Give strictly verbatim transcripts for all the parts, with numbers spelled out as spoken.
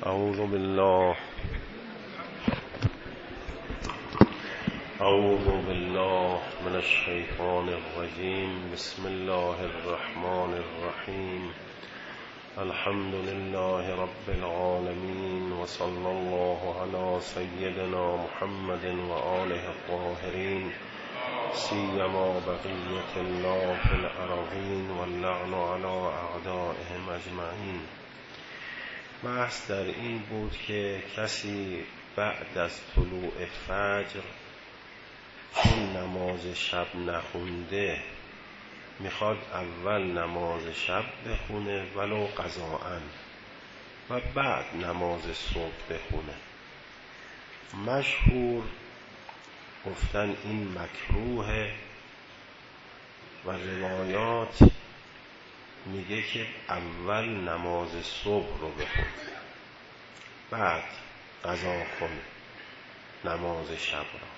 اعوذ بالله اعوذ بالله من الشیطان الرجیم. بسم الله الرحمن الرحیم. الحمد لله رب العالمین و صلی الله علی سیدنا محمد و آله الطاهرین، سیما بقیة الله فی الارضین و اللعن علی اعدائهم اجمعین. بحث در این بود که کسی بعد از طلوع فجر چون نماز شب نخونده میخواد اول نماز شب بخونه ولو قضاءً و بعد نماز صبح بخونه. مشهور گفتن این مکروهه و روایات میگه که اول نماز صبح رو بخون بعد قضا کن نماز شب را.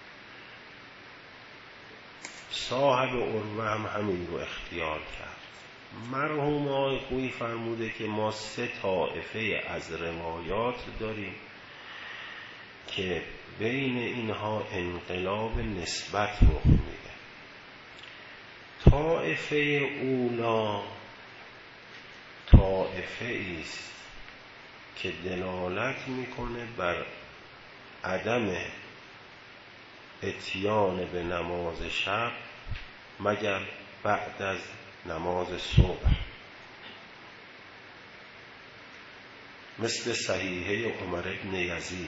صاحب عروه هم همین رو اختیار کرد. مرحوم آقای خویی فرموده که ما سه طایفه از روایات داریم که بین اینها انقلاب نسبت رخ میده. طایفه اولا طایفه است که دلالت میکنه بر عدم اتیان به نماز شب مگر بعد از نماز صبح، مثل صحیحه عمر بن یزید: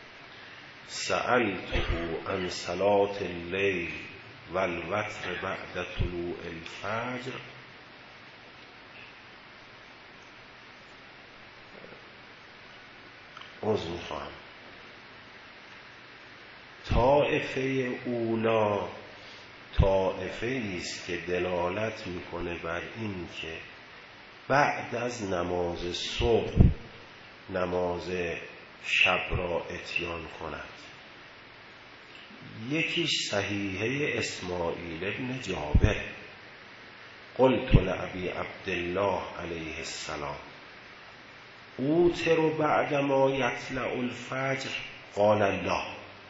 سألته عن صلاة اللیل والوتر بعد طلوع الفجر عذر میخواهم. طائفه اولا طائفه است که دلالت میکنه بر این که بعد از نماز صبح نماز شب را اتیان کند. یکیش صحیحه اسماعیل ابن جابر: قلت لأبی عبدالله علیه السلام اوتر بعد ما یطلع الفجر قال لا.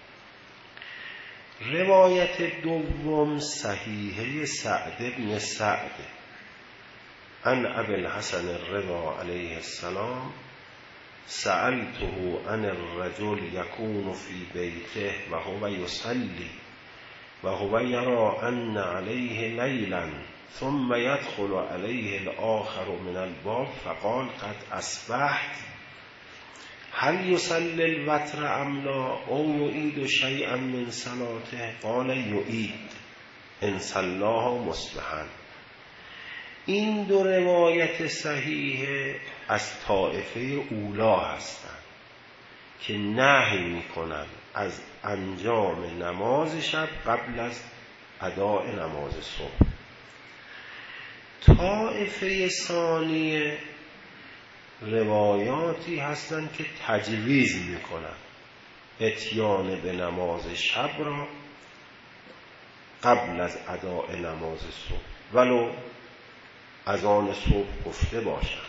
روایت دوم صحیحه سعد بن سعد عن ابی الحسن الرضا علیه السلام: سألته عن الرجل يكون في بيته وهو يصلي وهو يرى أن عليه ليلا ثم يدخل عليه الآخر من الباب فقال قد أصبحت هل يصلي الوتر أم لا أو يعيد شيئا من صلاته؟ قال يعيد إن صلاها مصبحا. این دو روایت صحیح از طائفه اولا هستند که نهی میکنند از انجام نماز شب قبل از اداء نماز صبح. طائفه ثانیه روایاتی هستند که تجویز میکنند اتیان به نماز شب را قبل از اداء نماز صبح ولو از آن صبح گفته باشند.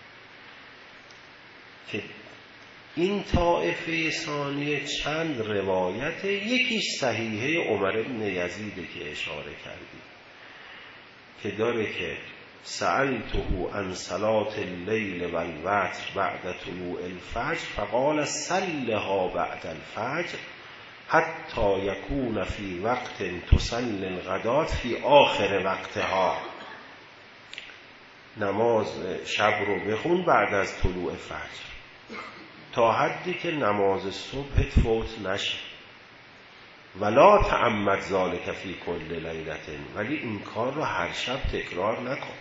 که این طائفه ثانیه چند روایت، یکیش صحیحه عمر بن یزید که اشاره کردیم که داره که سألته عن صلاة اللیل والوتر بعد طلوع الفجر فقال صلها بعد الفجر حتی یکون فی وقت تصلی الغداة فی آخر وقتها. نماز شب رو بخون بعد از طلوع فجر تا حدی که نماز صبح فوت نشه. ولا تعمد ذلک فی کل لیلة، ولی این کار رو هر شب تکرار نکن.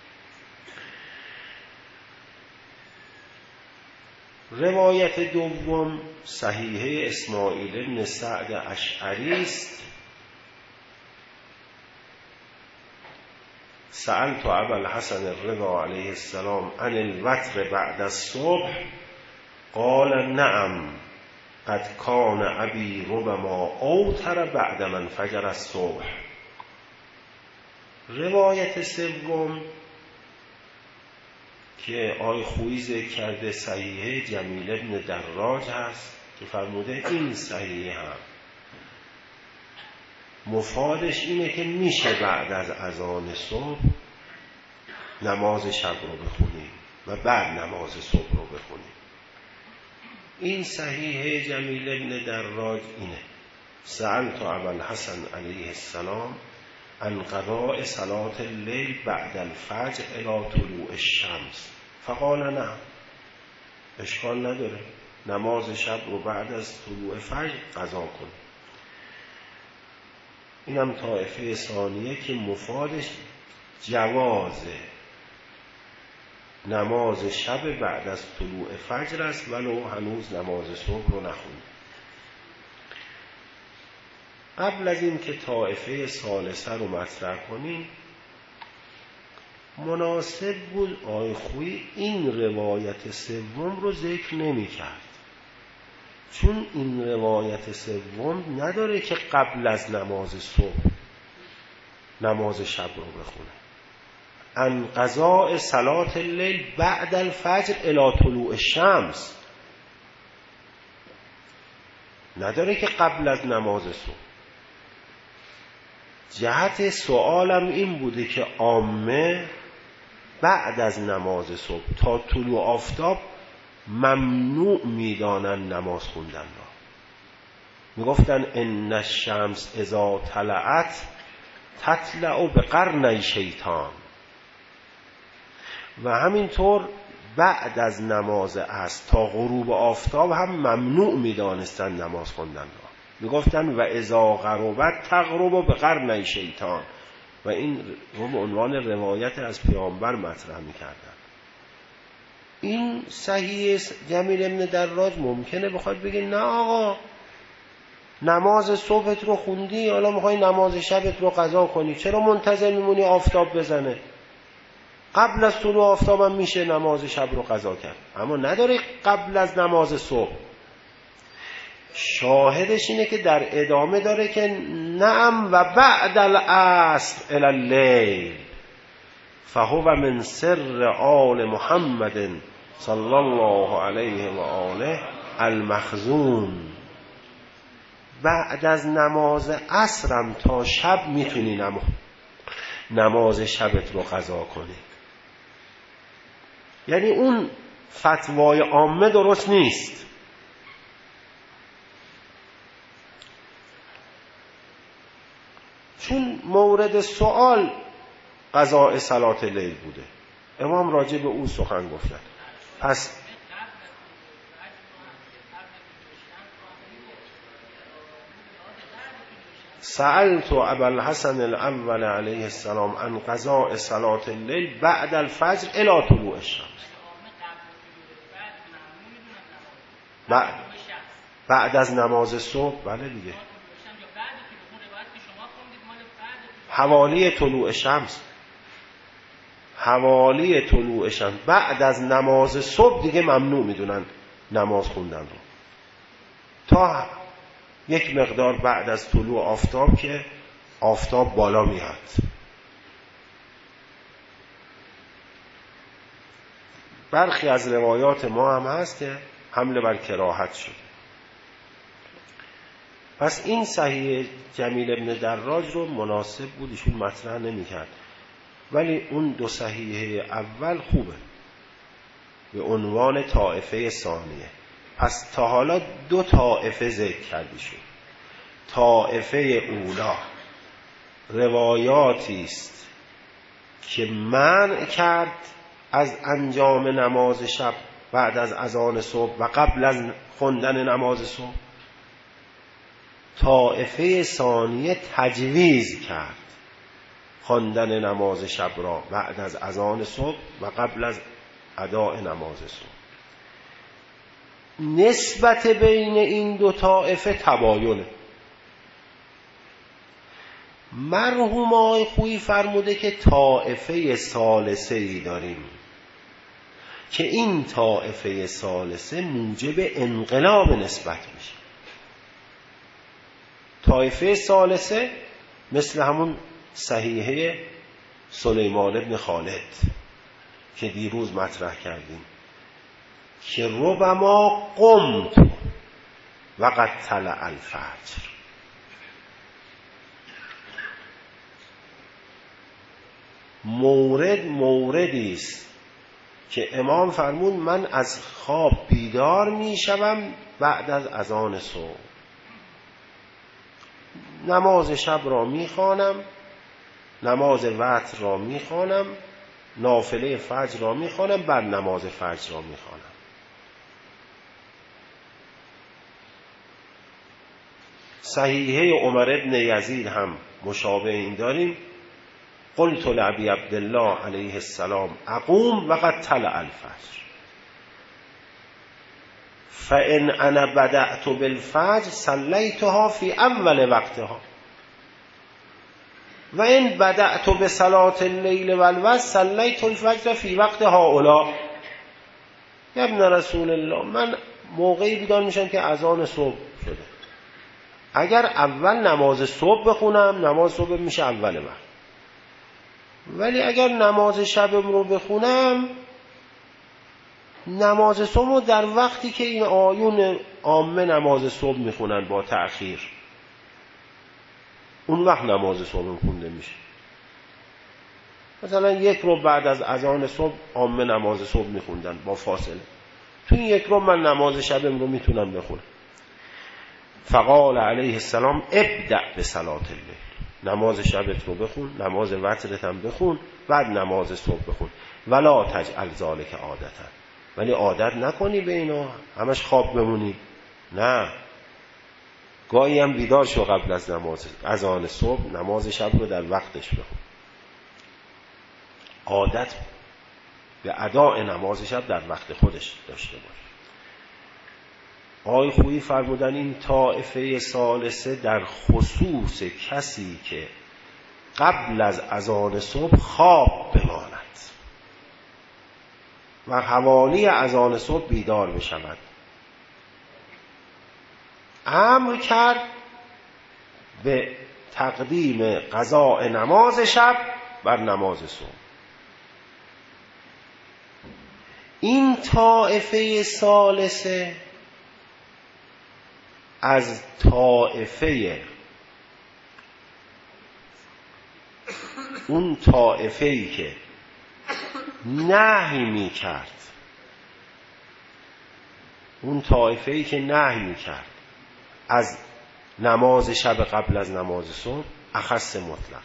روایت دوم صحیحه اسماعیل بن سعد اشعری است: سألت ابا الحسن الرضا علیه السلام عن الوتر بعد الصبح قال نعم قد کان ابی ربما اوتر بعد من فجر الصبح. روایت سوم که آقای خویی ذکر کرده صحیحه جمیل ابن دراج هست که فرموده این صحیحه هم مفادش اینه که میشه بعد از اذان صبح نماز شب رو بخونیم و بعد نماز صبح رو بخونیم. این صحیحه جمیل ابن دراج اینه: سألت ابوالحسن علیه السلام عن قضاء صلاة اللیل بعد الفجر الی طلوع الشمس فقال نه، اشکال نداره نماز شب رو بعد از طلوع فجر قضا کن. اینم طایفه ثانیه که مفادش جواز نماز شب بعد از طلوع فجر است ولو هنوز نماز صبح رو نخوند. قبل از این که طایفه ثالثه رو مطرح کنیم، مناسب بود آقای خویی این روایت سوم رو ذکر نمی کرد، چون این روایت سوم نداره که قبل از نماز صبح نماز شب رو بخونه. ان قضاء صلاة اللیل بعد الفجر الی طلوع الشمس نداره که قبل از نماز صبح. جهت سوالم این بوده که عامه بعد از نماز صبح تا طلوع آفتاب ممنوع میدانن نماز خوندن را. میگفتن ان الشمس اذا طلعت تطلع بقرنی شیطان، و همینطور بعد از نماز عصر تا غروب آفتاب هم ممنوع میدانستن نماز خوندن را. میگفتن و اذا غربت تغرب بقرنی شیطان، و این رو به عنوان روایت از پیامبر مطرح میکردن. این صحیح جمیل ابن دراج ممکنه بخواد بگه نه آقا نماز صبحت رو خوندی، حالا میخوای نماز شبت رو قضا کنی، چرا منتظر میمونی آفتاب بزنه؟ قبل از طلوع آفتاب هم میشه نماز شب رو قضا کرد، اما نداره قبل از نماز صبح. شاهدش اینه که در ادامه داره که نعم و بعد العصر الی اللیل فهو من سر آل محمد صلی الله علیه و آله المخزون. بعد از نماز عصرم تا شب میتونی نماز نماز شبت رو قضا کنی. یعنی اون فتوای عامه درست نیست. چون مورد سوال قضاء صلاة لیل بوده، امام راجع به او سخن گفتن. پس سألت ابوالحسن الاول علیه السلام عن قضاء صلاة اللیل بعد الفجر الی طلوع الشمس. بعد بعد از نماز صبح، بله دیگه، حوالی طلوع شمس، حوالی طلوع شمس بعد از نماز صبح دیگه ممنوع میدونن نماز خوندن رو، تا یک مقدار بعد از طلوع آفتاب که آفتاب بالا میاد. برخی از روایات ما هم هست که حمله بر کراهت شد. پس این صحیح جمیل ابن دراج رو مناسب بود ایشون مطرح نمی کرد، ولی اون دو صحیحه اول خوبه به عنوان طائفه ثانیه. پس تا حالا دو طائفه ذکر کردی شد. طائفه اولا روایاتی است که منع کرد از انجام نماز شب بعد از اذان صبح و قبل از خوندن نماز صبح. طائفه ثانیه تجویز کرد خواندن نماز شب را بعد از اذان صبح و قبل از اداء نماز صبح. نسبت بین این دو طائفه تباینه. مرحوم آقای خویی فرموده که طائفه ثالثه ای داریم که این طائفه ثالثه موجب انقلاب نسبت میشه. طائفه ثالثه مثل همون صحیحه سلیمان ابن خالد که دیروز مطرح کردیم که ربما قمت و قد طلع الفجر، مورد موردی است که امام فرمود من از خواب بیدار می شوم بعد از اذان صبح، نماز شب را می خوانم، نماز وتر را می خوانم، نافله فجر را می خوانم، بعد نماز فجر را می خوانم. صحیحه عمر ابن یزید هم مشابه این داریم. قلت لابی عبدالله علیه السلام اقوم وقد طلع الفجر فان انا بدأت بالفجر صلیتها فی اول وقتها و ان بدأت بصلاة اللیل والوتر صلیت الفجر فی وقت هؤلاء. یا ابن رسول الله، من موقعی بیدار میشم که اذان صبح شده، اگر اول نماز صبح بخونم نماز صبح میشه اول وقت، ولی اگر نماز شبم رو بخونم نماز صبح رو در وقتی که این آیون عامه نماز صبح میخونن با تأخیر، اون وقت نماز صبح خونده میشه. مثلا یک رو بعد از اذان صبح عامه نماز صبح میخوندن با فاصله، تو این یک رو من نماز شبم رو میتونم بخونم. فقال علیه السلام ابدأ بصلاة اللیل، نماز شبت رو بخون، نماز وترت هم بخون، بعد نماز صبح بخون. ولا تجعل ذلک عادتا، ولی عادت نکنی به اینا همش خواب بمونی، نه، گاهی هم بیدار شو قبل از نماز اذان صبح، نماز شب رو در وقتش بخون. عادت به اداء نماز شب در وقت خودش داشته باش. آقای خویی فرمودن این طائفه ثالثه در خصوص کسی که قبل از اذان صبح خواب بماند و حوالی اذان صبح بیدار بشود، امر کرد به تقدیم قضاء نماز شب بر نماز صبح. این طائفه ثالثه از طائفه اون طائفه‌ای که نهی می کرد اون طائفه‌ای که نهی می کرد از نماز شب قبل از نماز صبح اخص مطلق،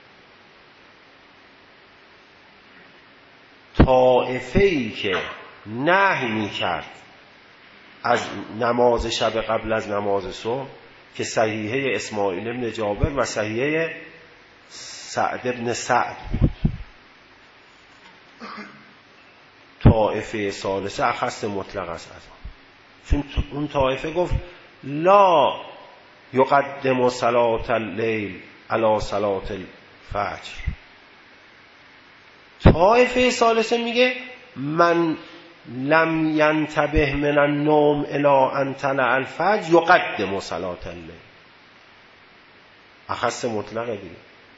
طائفه‌ای که نهی می کرد از نماز شب قبل از نماز صبح که صحیحه اسماعیل ابن جابر و صحیحه سعد ابن سعد بود. طائفه ثالثه اخص مطلق است از آن، چون اون طائفه گفت لا یقدم صلاة اللیل علی صلاة الفجر. طائفه ثالثه میگه من لم ینتبه من النوم الی ان طلع الفجر یقدم صلاة اللیل. اخص مطلق دیگه.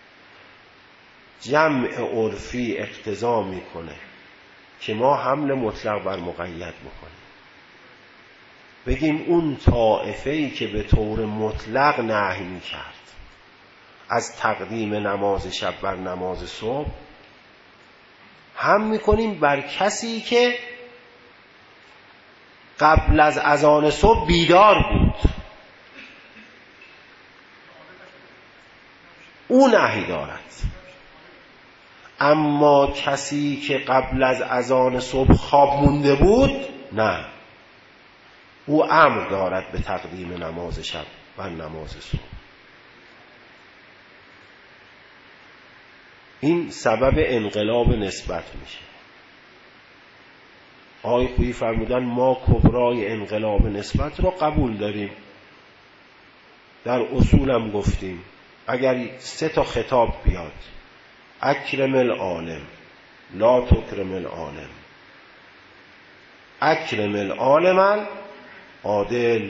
جمع عرفی اقتضا میکنه که ما حمل مطلق بر مقید بکنیم، بگیم اون طائفه‌ای که به طور مطلق نهی میکرد از تقدیم نماز شب بر نماز صبح، هم میکنیم بر کسی که قبل از اذان صبح بیدار بود، او نهی دارد. اما کسی که قبل از اذان صبح خواب مونده بود، نه، او امر دارد به تقدیم نماز شب و نماز صبح. این سبب انقلاب نسبت میشه. آقای خویی فرمودن ما کبرای انقلاب نسبت رو قبول داریم. در اصولم گفتیم اگر سه تا خطاب بیاد، اکرم العالم لا تکرم العالم، اکرم العالم عادل،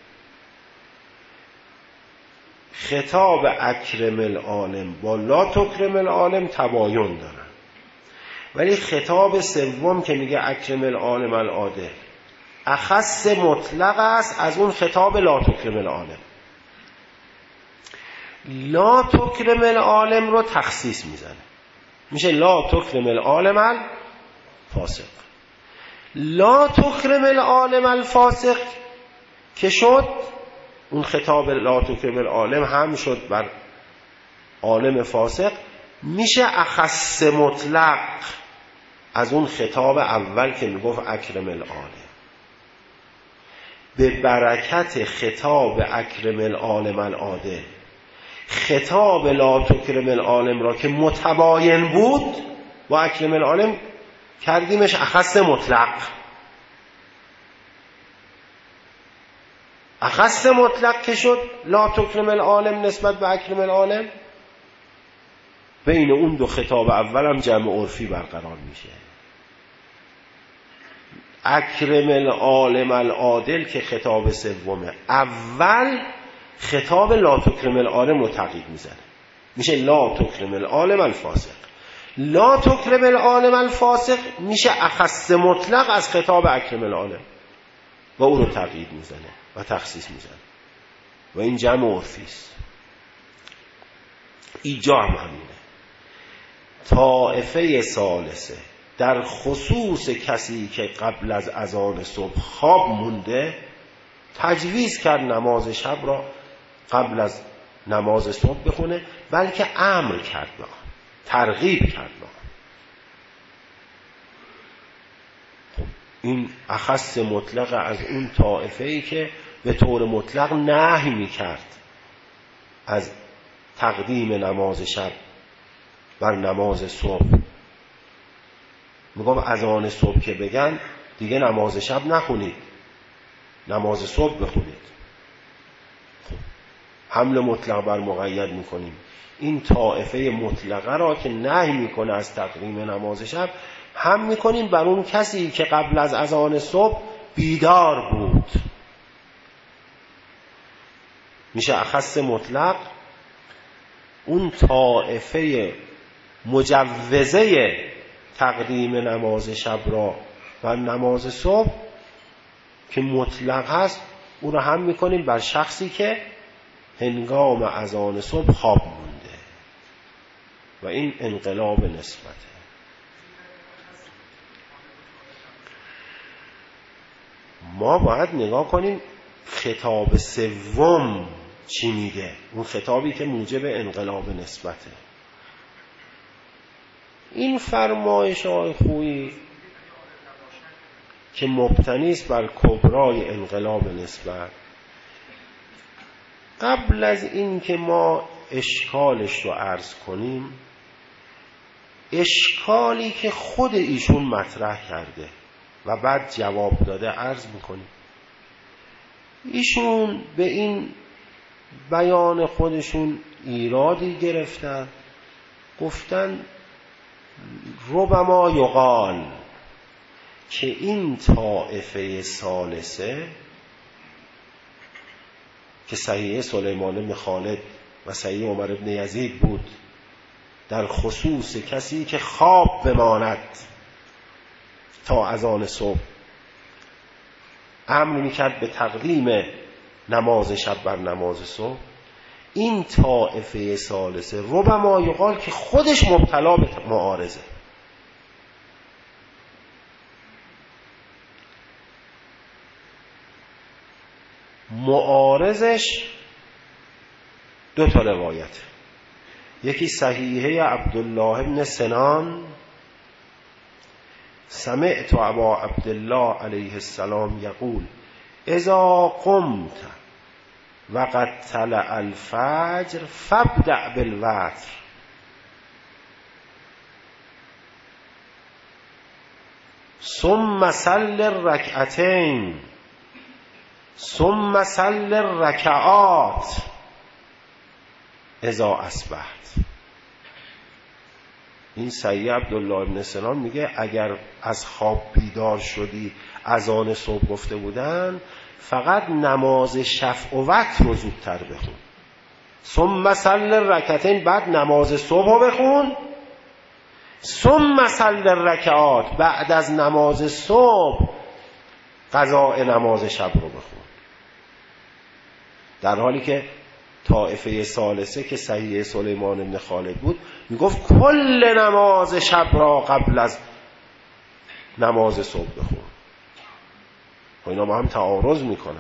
خطاب اکرم العالم با لا تکرم العالم تباین دارن. ولی خطاب سوم که میگه اکرم العالم العادل اخص مطلق است از اون خطاب لا تکرم العالم. لا تکرم العالم رو تخصیص میزنه، میشه لا تکرم العالم الفاسق. لا تکرم العالم الفاسق که شد اون خطاب لا تکرم العالم هم شد بر عالم فاسق، میشه اخص مطلق از اون خطاب اول که میگفت اکرم العالم. به برکت خطاب اکرم العالم العادل خطاب لا تکرم العالم را که متباین بود با اکرم العالم کردیمش اخص مطلق. اخص مطلق که شد لا تکرم العالم نسبت به اکرم العالم، بین اون دو خطاب اول هم جمع عرفی برقرار میشه. اکرم العالم العادل که خطاب سومه، اول خطاب لا تکرم العالم رو تقیید میزنه، میشه لا تکرم العالم الفاسق. لا تکرم العالم الفاسق میشه اخص مطلق از خطاب اکرم العالم و او رو تقیید میزنه و تخصیص میزنه و این جمع عرفی است. اینجا هم همینه. طائفه ثالثه در خصوص کسی که قبل از اذان صبح خواب مونده تجویز کرد نماز شب را قبل از نماز صبح بخونه، بلکه امر کرد به آن، ترغیب کرد به آن. خب این اخص مطلق از اون طائفه‌ای که به طور مطلق نهی می‌کرد از تقدیم نماز شب بر نماز صبح. میگم اذان صبح که بگن دیگه نماز شب نخونید، نماز صبح بخونید. خب حمل مطلق بر مقید میکنیم. این طائفه مطلقه را که نهی میکنه از تقدیم نماز شب، هم میکنیم بر اون کسی که قبل از اذان صبح بیدار بود. میشه اخص مطلق اون طائفه مجوزه تقدیم نماز شب را و نماز صبح که مطلق هست، او را هم میکنیم بر شخصی که هنگام اذان صبح خواب مونده و این انقلاب نسبته. ما باید نگاه کنیم خطاب سوم چی میگه، اون خطابی که موجب انقلاب نسبته. این فرمایش های خویی که مبتنی است بر کبرای انقلاب نسبت، قبل از این که ما اشکالش رو عرض کنیم، اشکالی که خود ایشون مطرح کرده و بعد جواب داده عرض میکنیم. ایشون به این بیان خودشون ایرادی گرفتن، گفتن ربما یقال که این طائفه ثالثه که صحیح سلیمان بن خالد و صحیح عمر بن یزید بود، در خصوص کسی که خواب بماند تا اذان صبح، امر میکرد به تقدیم نماز شب بر نماز صبح. این طائفه ثالثه ربما یقال که خودش مبتلا به معارضه. معارضش دو تا روایت، یکی صحیحه عبدالله بن سنان سمعت ابا عبدالله علیه السلام یقول اذا قمت وقد طلع الفجر فابدأ بالوتر ثم صل الركعتين ثم صل الركعات اذا اصبحت. این سید عبدالله بن سنان میگه اگر از خواب بیدار شدی، اذان صبح گفته بودن، فقط نماز شفع و وتر رو زودتر بخون، ثم صل الرکعتین، بعد نماز صبح رو بخون، ثم صل الرکعات، بعد از نماز صبح قضاء نماز شب رو بخون. در حالی که طائفه ثالثه که صحیح سلیمان بن خالد بود میگفت کل نماز شب را قبل از نماز صبح بخون. و اینا با هم تعارض میکنن.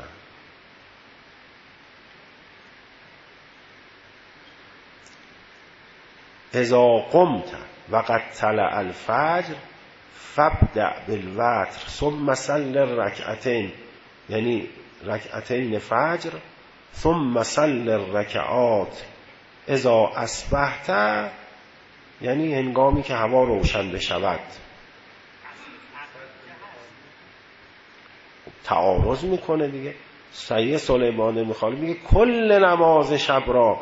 اذا قمت وقد طلع الفجر فابدأ بالوتر ثم صل الرکعتین، یعنی رکعتین فجر، ثم صل الرکعات اذا اصبحت، یعنی هنگامی که هوا روشن بشود. تعارض میکنه دیگه. صحیح سلیمان بن خالد میگه کل نماز شب را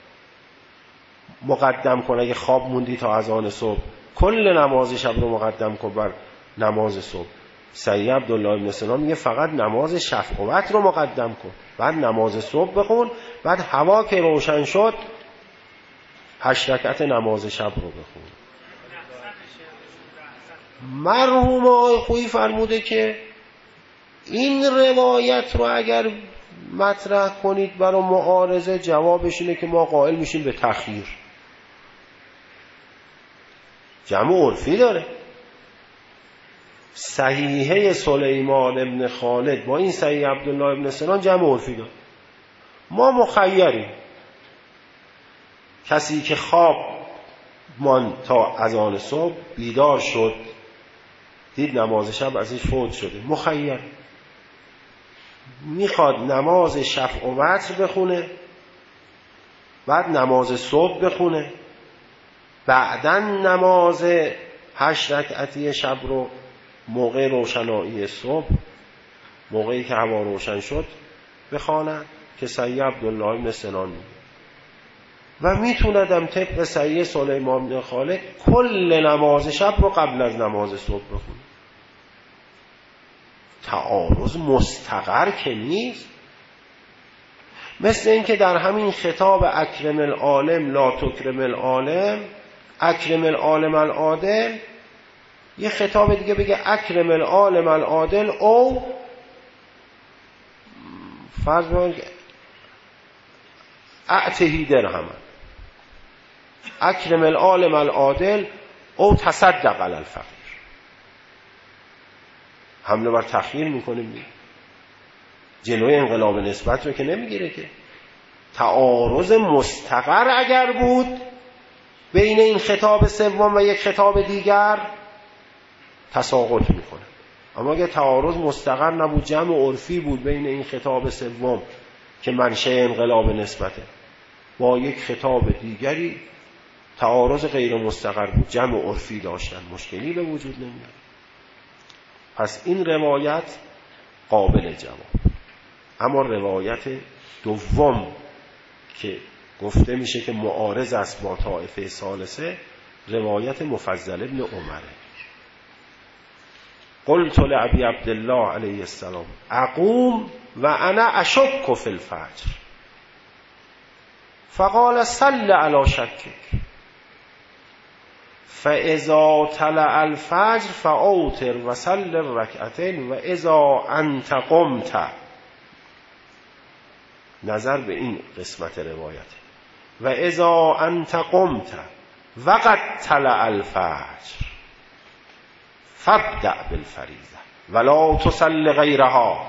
مقدم کن، اگه خواب موندی تا اذان صبح کل نماز شب رو مقدم کن بر نماز صبح. صحیح عبدالله بن سلام میگه فقط نماز شفع و وتر رو مقدم کن، بعد نماز صبح بخون، بعد هوا که روشن شد هشت رکعت نماز شب رو بخون. مرحوم آقای خویی فرموده که این روایت رو اگر مطرح کنید برای معارضه، جوابش اینه که ما قائل میشیم به تخییر. جمع عرفی داره. صحیحه سلیمان بن خالد با این صحیح عبدالله بن سلام جمع عرفی داره. ما مخیریم. کسی که خواب مان تا اذان صبح بیدار شد دید نماز شب ازش فوت شده، مخیر میخواد نماز شفع و وتر بخونه، بعد نماز صبح بخونه، بعداً نماز هشت رکعتی شب رو موقع روشنایی صبح، موقعی که هوا روشن شد بخواند که صحیح عبدالله بن سنان میگه. و میتوندم طبق صحیح سلیمان بن خالد کل نماز شب رو قبل از نماز صبح بخونه. تعارض مستقر که نیست. مثل این که در همین خطاب اکرم العالم لا تکرم العالم، اکرم العالم العادل، یه خطاب دیگه بگه اکرم العالم العادل او فرض کنید اعتهی درهم، اکرم العالم العادل او تصدق علی الفقیر. حمله بر تخییر میکنیم، جلوی انقلاب نسبت رو که نمیگیره که. تعارض مستقر اگر بود بین این خطاب سوم و یک خطاب دیگر تساقط میکنه. اما اگر تعارض مستقر نبود، جمع عرفی بود بین این خطاب سوم که منشأ انقلاب نسبته با یک خطاب دیگری، تعارض غیر مستقر بود، جمع عرفی داشتن، مشکلی به وجود نمیاد. پس این روایت قابل جواب. اما روایت دوم که گفته میشه که معارض است با طائفه ثالثه، روایت مفضل ابن عمره. قلت لابی عبدالله علیه السلام اقوم و انا اشک فی الفجر فقال صل علی شکک فاذا طلع الفجر فاوتر و صل الرکعتین و اذا انت قمت. نظر به این قسمت روایت. و اذا انت قمت وقد طلع الفجر فابدأ بالفریضه ولا تصل غیرها.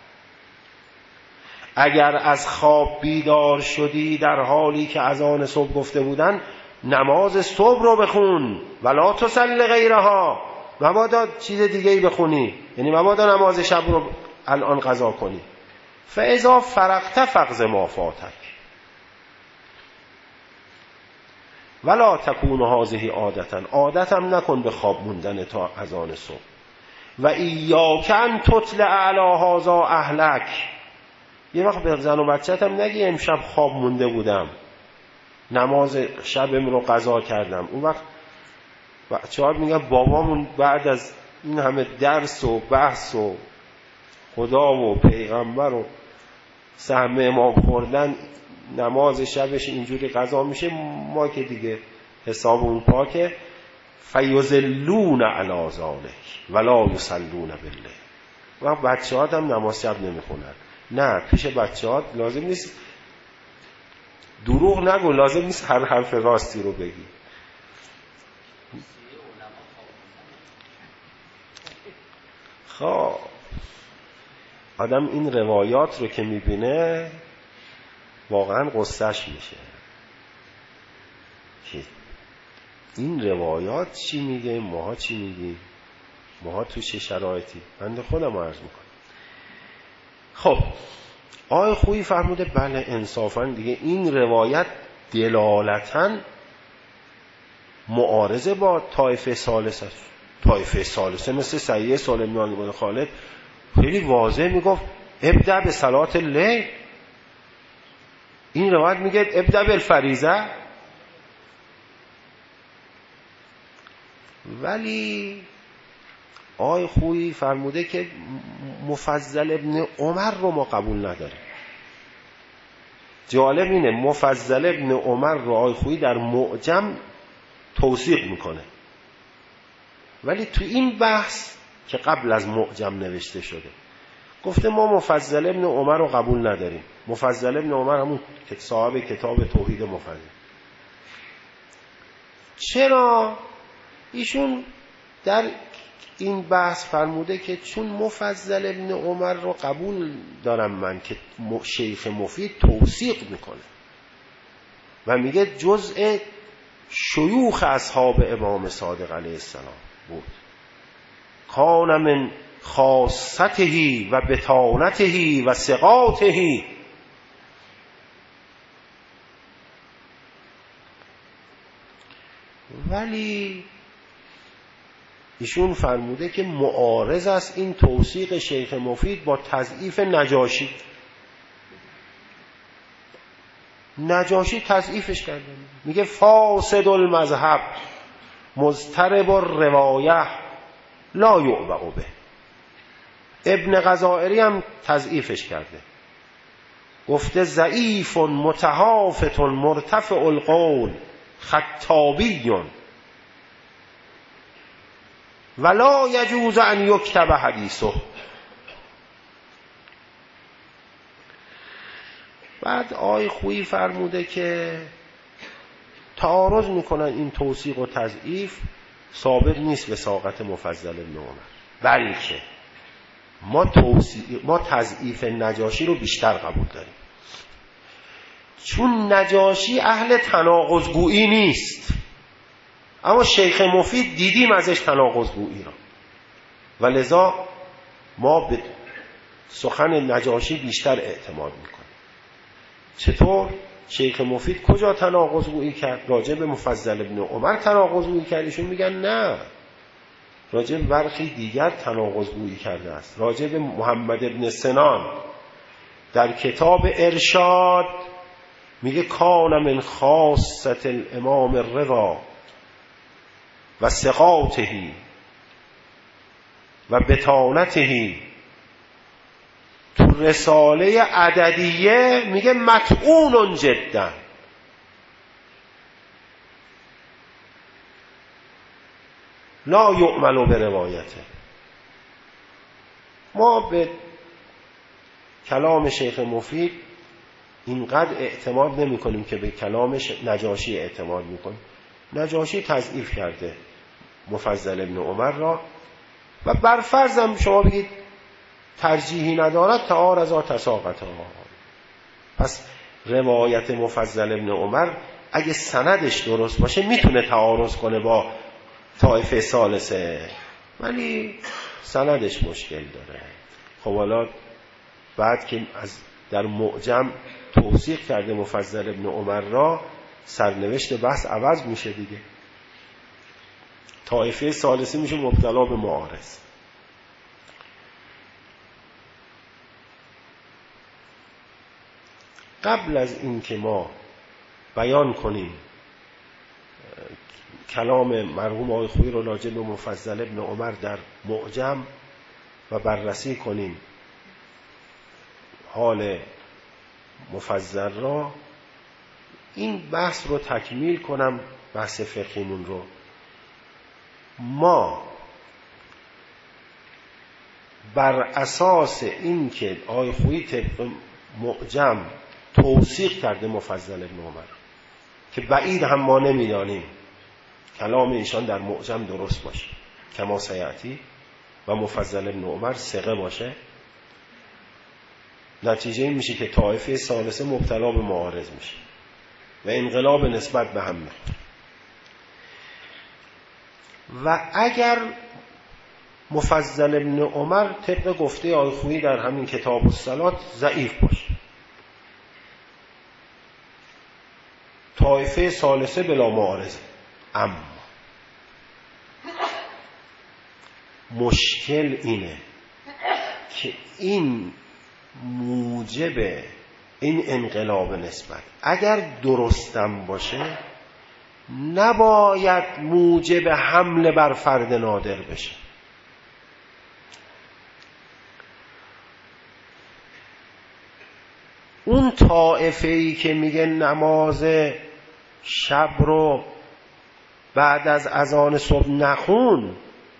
اگر از خواب بیدار شدی در حالی که اذان صبح گفته بودن، نماز صبح رو بخون، ولا تصل غیرها، مبادا چیز دیگه ای بخونی، یعنی مبادا نماز شب رو الان قضا کنی. فاذا فرغت فقض ما فاتک ولا تکون هذه عادتا، عادتم نکن به خواب موندن تا اذان صبح. و ایاک ان تطلع علی هذا اهلک، یه وقت به زن و بچه‌تم نگی امشب خواب مونده بودم، نماز شبم رو قضا کردم. اون وقت بچه‌ها میگن بابامون بعد از این همه درس و بحث و خدا و پیغمبر و سهم امام خوردن نماز شبش اینجوری قضا میشه، ما که دیگه حسابمون پاکه. فیضلون علی ذلک ولا یصلون باللیل. و بچه‌ها هم نماز شب نمیخونن. نه، پیش بچه‌ها لازم نیست دروغ نگو، لازم نیست هر حرف راستی رو بگی. خب آدم این روایات رو که میبینه واقعا قصهش میشه که این روایات چی میگه، ماها چی میگیم، ماها تو چه شرایطی. بنده خودم عرض میکنم. خب آقای خویی فرموده بله انصافا دیگه این روایت دلالتاً معارضه با طایفه ثالثه است. طایفه ثالثه مثل سیه سلیمان بن خالد خیلی واضح میگفت ابدأ به صلات اللیل. این روایت میگه ابدأ بالفریضه. ولی آقای خویی فرموده که مفضل ابن عمر رو ما قبول نداریم. جالب اینه مفضل ابن عمر رو آقای خویی در معجم توثیق میکنه، ولی تو این بحث که قبل از معجم نوشته شده گفته ما مفضل ابن عمر رو قبول نداریم. مفضل ابن عمر همون که صاحب کتاب توحید مفضل. چرا؟ ایشون در این بحث فرموده که چون مفضل ابن عمر رو قبول دارم من که شیخ مفید توثیق میکنه و میگه جزء شیوخ اصحاب امام صادق علیه السلام بود، کان من خاصته و بطانته و ثقاته. ولی ایشون فرموده که معارض است این توثیق شیخ مفید با تضعیف نجاشی. نجاشی تضعیفش کرده، میگه فاسد المذهب مضطرب الروایه لا یعبأ به. ابن غزائری هم تضعیفش کرده، گفته ضعیف متهافت مرتفع القول خطابی ولا یجوز ان یکتب حدیثه. بعد آقای خویی فرموده که تعارض میکنن این توثیق و تضعیف ثابت نیست وثاقت مفضل ابن عمر، بلکه ما توثیق ما تضعیف نجاشی رو بیشتر قبول داریم، چون نجاشی اهل تناقض‌گویی نیست، اما شیخ مفید دیدیم ازش تناقض‌گویی را و لذا ما به سخن نجاشی بیشتر اعتماد میکنیم. چطور؟ شیخ مفید کجا تناقض‌گویی کرد؟ راجع به مفضل ابن عمر تناقض‌گویی کرد. ایشون میگن نه، راجع به برخی دیگر تناقض‌گویی کرده است. راجع به محمد ابن سنان در کتاب ارشاد میگه کان من خاصة الامام الرضا و ثقاته و بطانته. تو رساله عددیه میگه مطعون جدا. لا یعمل به روایته. ما به کلام شیخ مفید اینقدر اعتماد نمی کنیم که به کلام نجاشی اعتماد می کنیم. نجاشی تضعیف کرده مفضل ابن عمر را و برفرضم شما بگید ترجیحی ندارد تعارضا تساقطا. پس روایت مفضل ابن عمر اگه سندش درست باشه میتونه تعارض کنه با طایفه ثالثه، ولی سندش مشکل داره. خب حالا بعد که از در معجم توثیق کرده مفضل ابن عمر را، سرنوشت بحث عوض میشه دیگه. طایفه ثالثه میشه مبتلا به معارض. قبل از این که ما بیان کنیم کلام مرحوم آقای خویی رو راجع به مفضل ابن عمر در معجم و بررسی کنیم حال مفضل را، این بحث رو تکمیل کنم، بحث فقهیمون رو. ما بر اساس این که آقای خویی طبق معجم توثیق کرده مفضل ابن عمر که بعید هم ما نمیدانیم کلام ایشان در معجم درست باشه کما سیأتی و مفضل ابن عمر ثقه باشه، نتیجه این میشه که طایفه ثالثه مبتلا به معارض میشه و انقلاب نسبت به هم میخوره. و اگر مفضل ابن عمر طبق گفته آقای خویی در همین کتاب الصلات ضعیف باشه، طایفه ثالثه بلا معارضه. اما مشکل اینه که این موجب این انقلاب نسبت اگر درستم باشه نباید موجب حمله بر فرد نادر بشه. اون طائفه‌ای که میگه نماز شب رو بعد از اذان صبح نخون،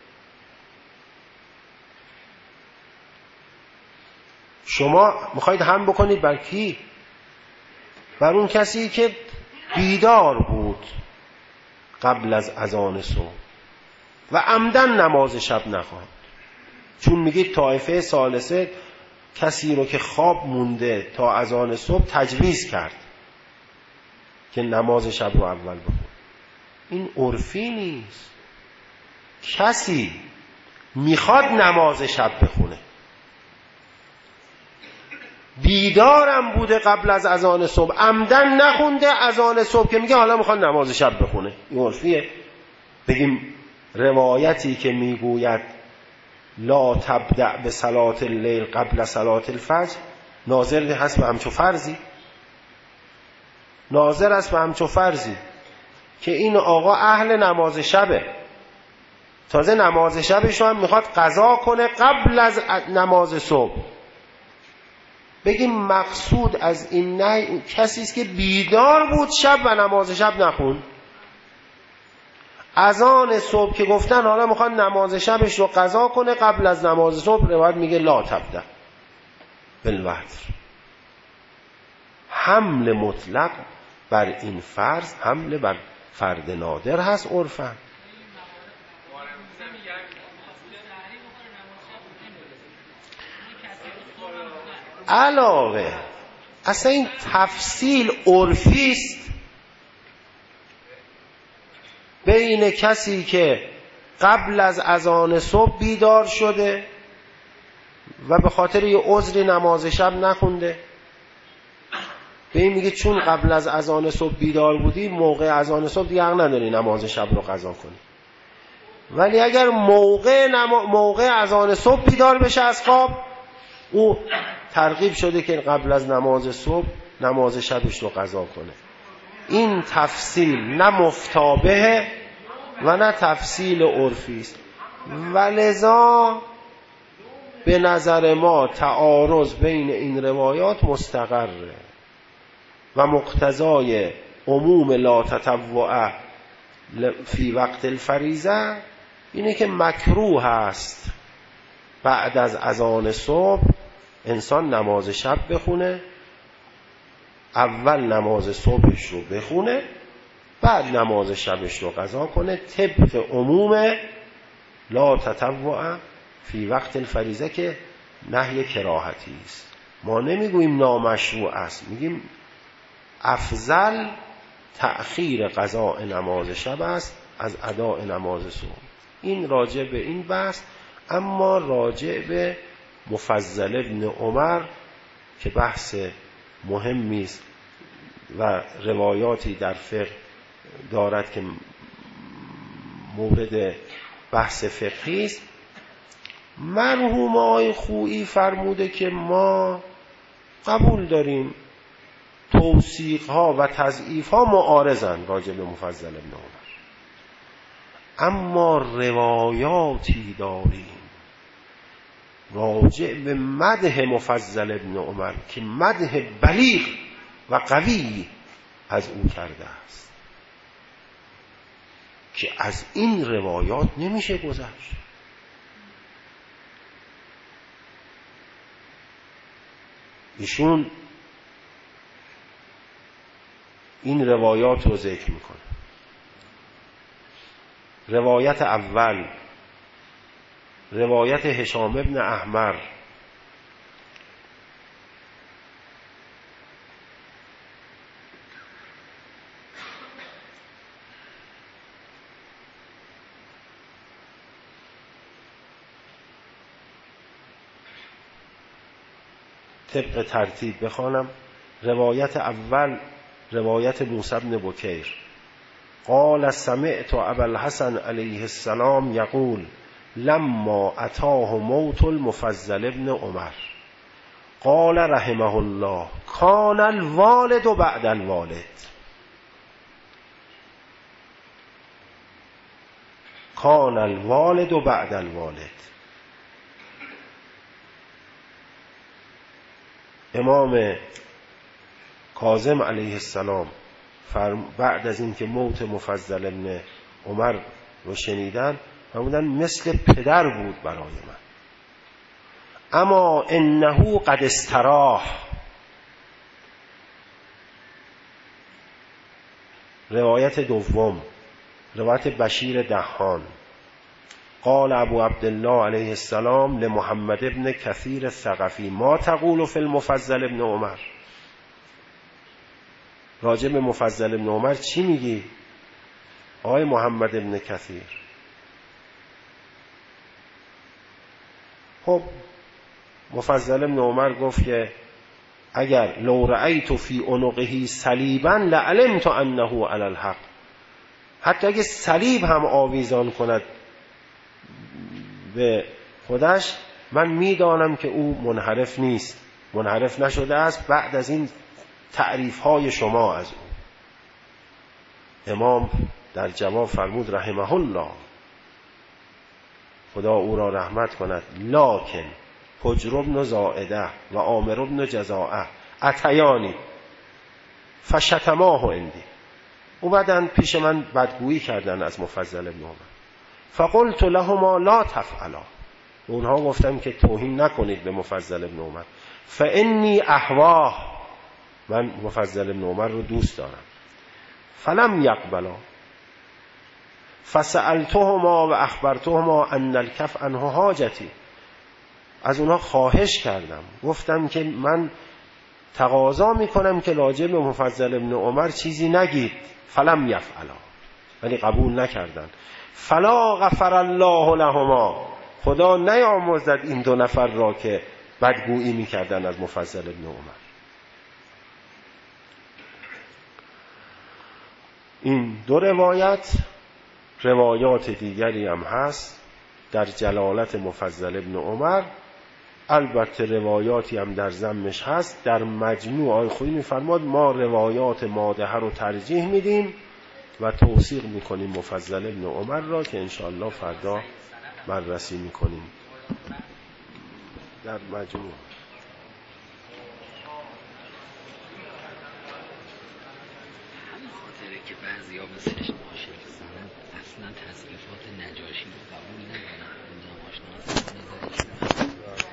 شما میخواید هم بکنید بر کی؟ بر اون کسی که بیدار بود قبل از اذان صبح و عمدن نماز شب نخواند. چون میگید طایفه ثالثه کسی رو که خواب مونده تا اذان صبح تجویز کرد که نماز شب رو اول بخون. این عرفی نیست. کسی میخواد نماز شب بخونه، بیدارم بوده قبل از اذان صبح، عمدن نخونده، اذان صبح که میگه حالا میخواد نماز شب بخونه. این عرفیه؟ بگیم روایتی که میگوید لا تبدأ به صلاة اللیل قبل صلاة الفجر ناظر هست به همچو فرضی؟ ناظر هست به همچو فرضی که این آقا اهل نماز شبه، تازه نماز شبش هم میخواد قضا کنه قبل از نماز صبح. بگیم مقصود از این نه کسی است که بیدار بود شب و نماز شب نخون. اذان صبح که گفتن حالا میخواد نماز شبش رو قضا کنه قبل از نماز صبح، روایت میگه لا تبدأ بالوتر. حمل مطلق بر این فرض حمل بر فرد نادر هست عرفاً. علاوه اصلا این تفصیل عرفی است بین کسی که قبل از اذان صبح بیدار شده و به خاطر یه عذری نماز شب نخونده. به این میگه چون قبل از اذان صبح بیدار بودی موقع اذان صبح دیگه حق نداری نماز شب رو قضا کنی. ولی اگر موقع نما... موقع اذان صبح بیدار بشه از خواب، او ترغیب شده که قبل از نماز صبح نماز شبش رو قضا کنه. این تفصیل نه مفتابه و نه تفصیل عرفی است و لذا به نظر ما تعارض بین این روایات مستقره و مقتضای عموم لا تطوع فی وقت الفریضه اینه که مکروه است بعد از اذان صبح انسان نماز شب بخونه، اول نماز صبحش رو بخونه بعد نماز شبش رو قضا کنه، طبق عموم لا تطوع فی وقت الفریضه که نهی کراهتی است. ما نمیگوییم نامشروع است، میگیم افضل تأخیر قضاء نماز شب است از اداء نماز صبح. این راجع به این بحث. اما راجع به مفضل ابن عمر که بحث مهمی است و روایاتی در فقه دارد که مورد بحث فقهی است، مرحوم آقای خویی فرموده که ما قبول داریم توثیق ها و تضعیف ها معارضن راجع به مفضل ابن عمر، اما روایاتی داریم راجع به مدح مفضل ابن عمر که مدح بلیغ و قوی از او کرده است. که از این روایات نمیشه گذشت. ایشون این روایات رو ذکر میکنه. روایت اول روایت هشام ابن احمر طبق ترتیب بخوانم. روایت اول روایت موسی بن بکیر قال سمعت ابا الحسن علیه السلام یقول لما اتاه موت المفضل ابن عمر قال رحمه الله کان الوالد بعد الوالد کان الوالد بعد الوالد. امام کاظم علیه السلام بعد از اینکه موت مفضل ابن عمر رو شنیدن فرمودن مثل پدر بود برای من، اما انه قد استراح. روایت دوم روایت بشیر دهان قال ابو عبدالله علیه السلام لمحمد ابن کثیر الثقفی ما تقول فی المفضل ابن عمر. راجع به مفضل ابن عمر چی میگی آقای محمد ابن کثیر؟ خب مفضل ابن عمر گفت که اگر لو رأیت فی عنقه صلیبا لعلمت انه علی الحق، حتی اگه صلیب هم آویزان کند به خودش من میدانم که او منحرف نیست، منحرف نشده است بعد از این تعریف های شما از او. امام در جواب فرمود رحمه الله خدا او را رحمت کند لکن حجر بن زائده و عامر بن جزاعه اتیانی فشتماه عندی، اومدن پیش من بدگویی کردن از مفضل ابن عمر فقلت لهما لا تفعلا، اونها گفتم که توهین نکنید به مفضل ابن عمر، فانی احواه، من مفضل ابن عمر رو دوست دارم، فلم یقبلا فسألتهما و اخبرتهما ان الکف عنه حاجتی، از اونها خواهش کردم گفتم که من تقاضا میکنم که راجع به مفضل ابن عمر چیزی نگید، فلم یفعلا، ولی قبول نکردن. فلا غفر الله لهما، خدا نیامرزد این دو نفر را که بدگویی میکردن از مفضل ابن عمر. این دو روایت روایات دیگری هم هست در جلالت مفضل ابن عمر، البته روایاتی هم در ذمش هست. در مجموع آقای خویی میفرماد ما روایات مادحه رو ترجیح میدیم و توثیق میکنیم مفضل ابن عمر را که انشاءالله فردا بررسی میکنیم در مجموع. که بعضی ها مثل ماشین اصلا تصریفات نجاشی رو قبول ندارن.